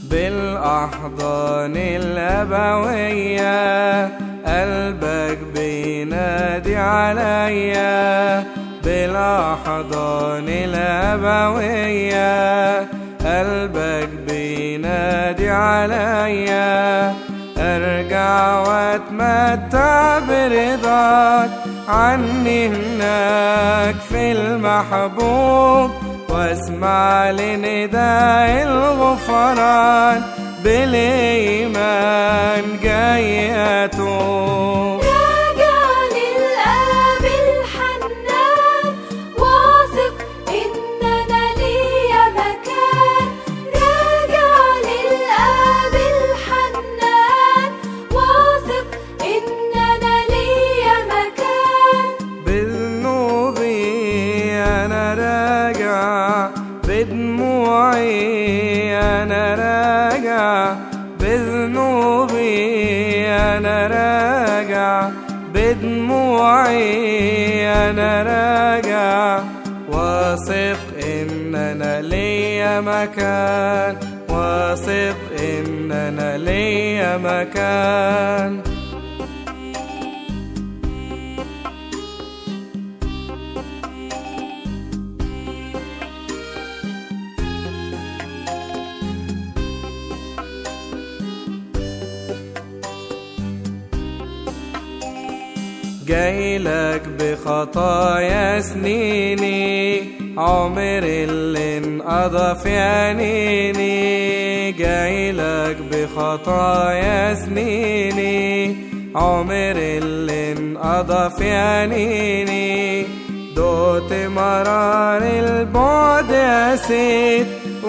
بالأحضان الأبوية قلبك بينادي عليا، بالأحضان الأبوية قلبك بينادي عليا، ارجع واتمتع برضاك عني هناك في المحبوب، واسمع لنداء الغفران بالإيمان جاي أتوب. راجع للآب الحنان واثق إن أنا ليا مكان، راجع للآب الحنان واثق إن أنا ليا مكان. بذنوبي أنا راجع، بدموعي أنا راجع، بذنوبي أنا راجع، بدموعي أنا راجع، واثق إن أنا ليا مكان، واثق إن أنا ليا مكان. جايلك بخطايا سنيني، عمر اللي انقضى في عينيني، جايلك بخطايا سنيني، عمر اللي انقضى في عينيني، دوت مرار البعد قسيت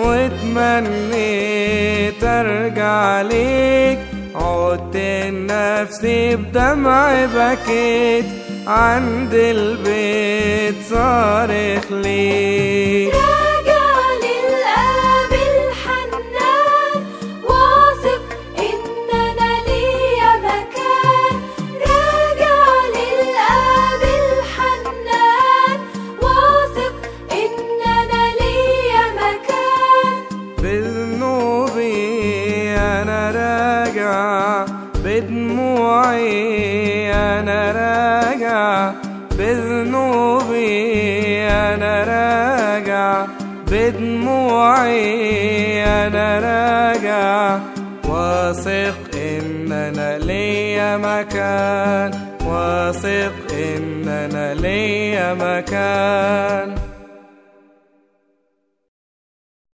واتمنيت ارجع ليك، عدت نفسي بدمع بكيت عند البيت صارخ ليك. راجع للآب الحنان واثق إن أنا ليا مكان، راجع للآب الحنان واثق إن أنا ليا مكان. بذنوبي أنا راجع، بدموعي أنا راجع، بذنوبي أنا راجع، بدموعي أنا راجع، واثق إن أنا ليا مكان، واثق إن أنا ليا مكان.